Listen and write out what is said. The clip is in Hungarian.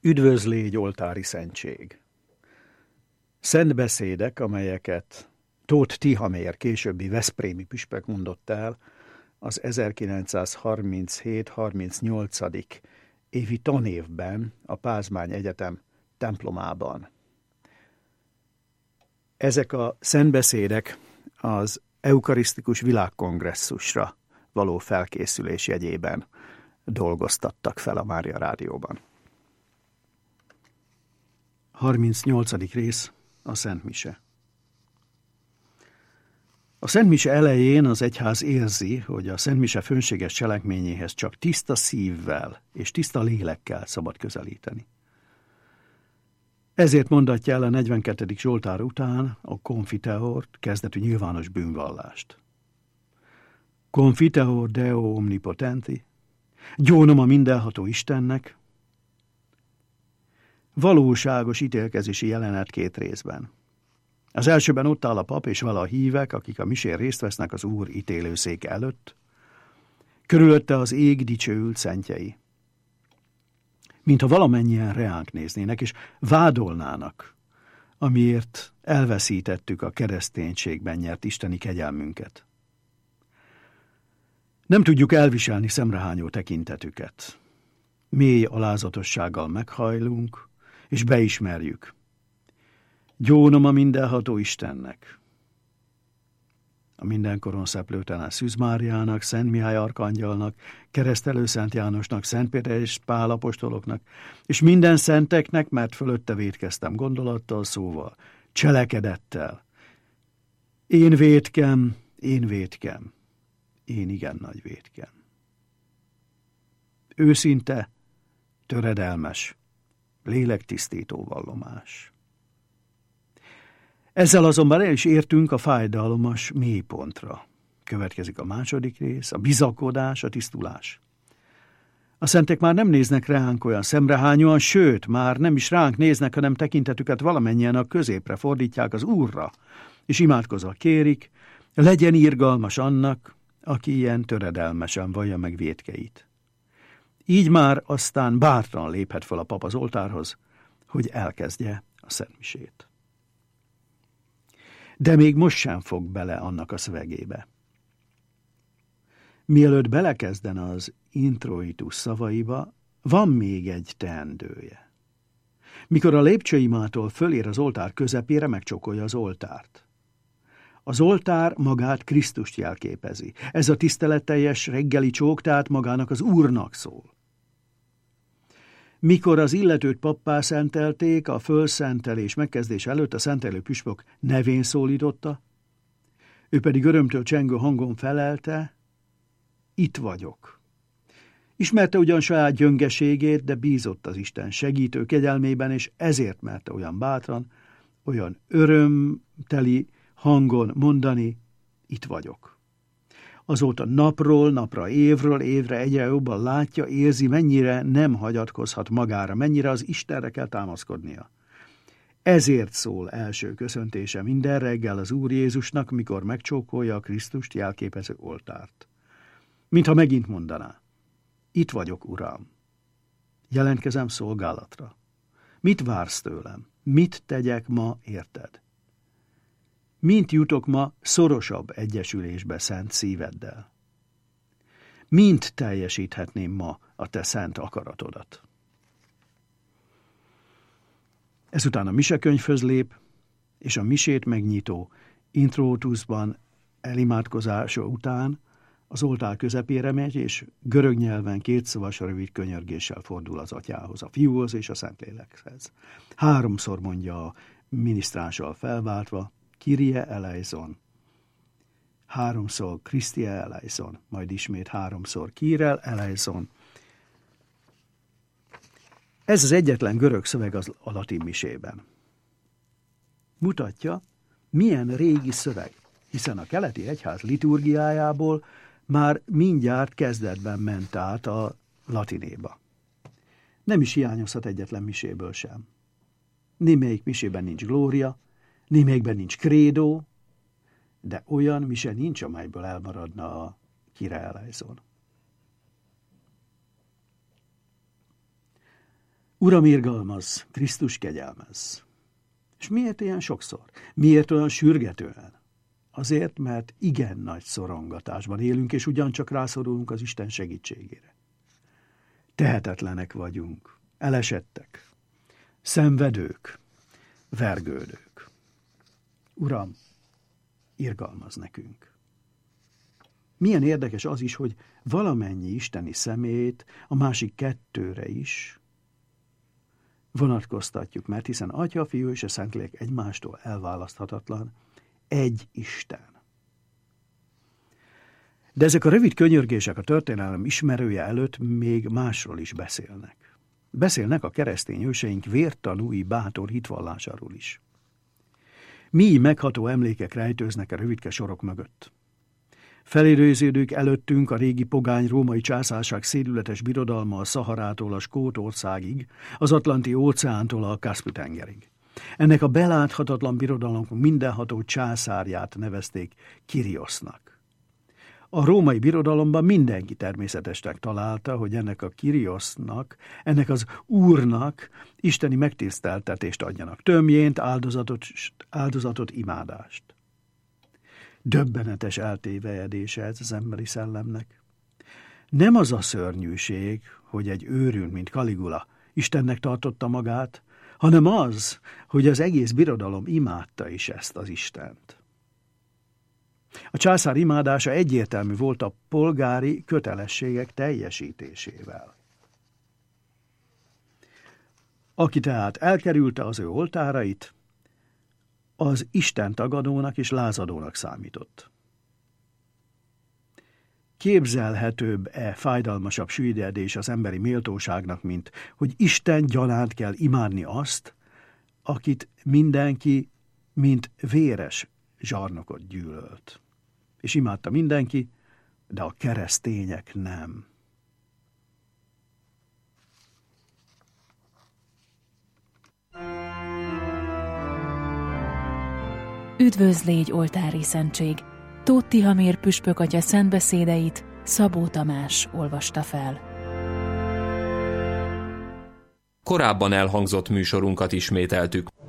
Üdvözlégy oltári szentség. Szent beszédek, amelyeket Tóth Tihamér későbbi veszprémi püspök mondott el az 1937-38. évi tanévben a Pázmány Egyetem templomában. Ezek a szentbeszédek az eukarisztikus világkongresszusra való felkészülés jegyében dolgoztattak fel a Mária Rádióban. 38. rész, a Szent Mise. A Szent Mise elején az egyház érzi, hogy a Szent Mise fönséges cselekményéhez csak tiszta szívvel és tiszta lélekkel szabad közelíteni. Ezért mondatja el a 42. Zsoltár után a Confiteor kezdetű nyilvános bűnvallást. Confiteor Deo omnipotenti, gyónom a mindenható Istennek, valóságos ítélkezési jelenet két részben. Az elsőben ott áll a pap és vele a hívek, akik a misén részt vesznek az Úr ítélőszéke előtt. Körülötte az ég dicsőült szentjei. Mintha valamennyien reánk néznének, és vádolnának, amiért elveszítettük a kereszténységben nyert isteni kegyelmünket. Nem tudjuk elviselni szemrehányó tekintetüket. Mély alázatossággal meghajlunk, és beismerjük. Gyónom a mindenható Istennek, a mindenkoron szeplőtelen Szűz Máriának, Szent Mihály arkangyalnak, Keresztelő Szent Jánosnak, Szent Péter és Pál apostoloknak, és minden szenteknek, mert fölötte vétkeztem gondolattal, szóval, cselekedettel. Én vétkem, én igen nagy vétkem. Őszinte, töredelmes, lélektisztító vallomás. Ezzel azonban el is értünk a fájdalmas mélypontra. Következik a második rész, a bizakodás, a tisztulás. A szentek már nem néznek ránk olyan szemrehányóan, sőt, már nem is ránk néznek, hanem tekintetüket valamennyien a középre fordítják, az Úrra, és imádkozva kérik, legyen irgalmas annak, aki ilyen töredelmesen vallja meg vétkeit. Így már aztán bátran léphet fel a pap az oltárhoz, hogy elkezdje a szentmisét. De még most sem fog bele annak a szövegébe. Mielőtt belekezden az introitus szavaiba, van még egy teendője. Mikor a lépcsőimától fölér az oltár közepére, megcsókolja az oltárt. Az oltár magát Krisztust jelképezi. Ez a tiszteletteljes reggeli csók, tehát magának az Úrnak szól. Mikor az illetőt pappá szentelték, a fölszentelés megkezdése előtt a szentelő püspök nevén szólította, ő pedig örömtől csengő hangon felelte, itt vagyok. Ismerte ugyan saját gyöngeségét, de bízott az Isten segítő kegyelmében, és ezért merte olyan bátran, olyan örömteli hangon mondani, itt vagyok. Azóta napról napra, évről évre egyre jobban látja, érzi, mennyire nem hagyatkozhat magára, mennyire az Istenre kell támaszkodnia. Ezért szól első köszöntése minden reggel az Úr Jézusnak, mikor megcsókolja a Krisztust jelképező oltárt. Mintha megint mondaná, itt vagyok, Uram. Jelentkezem szolgálatra. Mit vársz tőlem? Mit tegyek ma érted? Mint jutok ma szorosabb egyesülésbe szent szíveddel? Mint teljesíthetném ma a te szent akaratodat? Ezután a misekönyvhöz lép, és a misét megnyitó introitusban elimádkozása után az oltár közepére megy, és görög nyelven kétszavas rövid könyörgéssel fordul az Atyához, a Fiúhoz és a Szentlélekhez. 3-szor mondja a minisztránssal felváltva, Kyrie eleison, 3-szor Christie eleison, majd ismét 3-szor Kyrie eleison. Ez az egyetlen görög szöveg a latin misében. Mutatja, milyen régi szöveg, hiszen a keleti egyház liturgiájából már mindjárt kezdetben ment át a latinéba. Nem is hiányozhat egyetlen miséből sem. Némelyik misében nincs glória, némelyikben nincs credo, de olyan mise nincs, amelyből elmaradna a Kyrie eleison. Uram, irgalmazz, Krisztus, kegyelmezz. És miért ilyen sokszor? Miért olyan sürgetően? Azért, mert igen nagy szorongatásban élünk, és ugyancsak rászorulunk az Isten segítségére. Tehetetlenek vagyunk, elesettek, szenvedők, vergődők. Uram, irgalmazz nekünk. Milyen érdekes az is, hogy valamennyi isteni személyt a másik kettőre is vonatkoztatjuk, mert hiszen Atya, Fiú és a Szentlélek egymástól elválaszthatatlan egy Isten. De ezek a rövid könyörgések a történelem ismerője előtt még másról is beszélnek. Beszélnek a keresztény őseink vértanúi bátor hitvallásáról is. Mély megható emlékek rejtőznek a rövidke sorok mögött. Felidéződők előttünk a régi pogány római császárság szédületes birodalma a Szaharától a Skótországig, az Atlanti-óceántól a Kaszpi-tengerig. Ennek a beláthatatlan birodalomnak mindenható császárját nevezték Kiriosznak. A római birodalomban mindenki természetesnek találta, hogy ennek a Kiriosznak, ennek az úrnak isteni megtiszteltetést adjanak, tömjént, áldozatot, imádást. Döbbenetes eltévejedése ez az emberi szellemnek. Nem az a szörnyűség, hogy egy őrült, mint Kaligula, Istennek tartotta magát, hanem az, hogy az egész birodalom imádta is ezt az Istent. A császár imádása egyértelmű volt a polgári kötelességek teljesítésével. Aki tehát elkerülte az ő oltárait, az Isten tagadónak és lázadónak számított. Képzelhetőbb-e fájdalmasabb süllyedés az emberi méltóságnak, mint hogy Isten gyanánt kell imádni azt, akit mindenki, mint véres zsarnokot gyűlölt. És imádta mindenki, de a keresztények nem. Üdvözl légy, oltári szentség! Tóth Tihamér püspök atya szentbeszédeit Szabó Tamás olvasta fel. Korábban elhangzott műsorunkat ismételtük.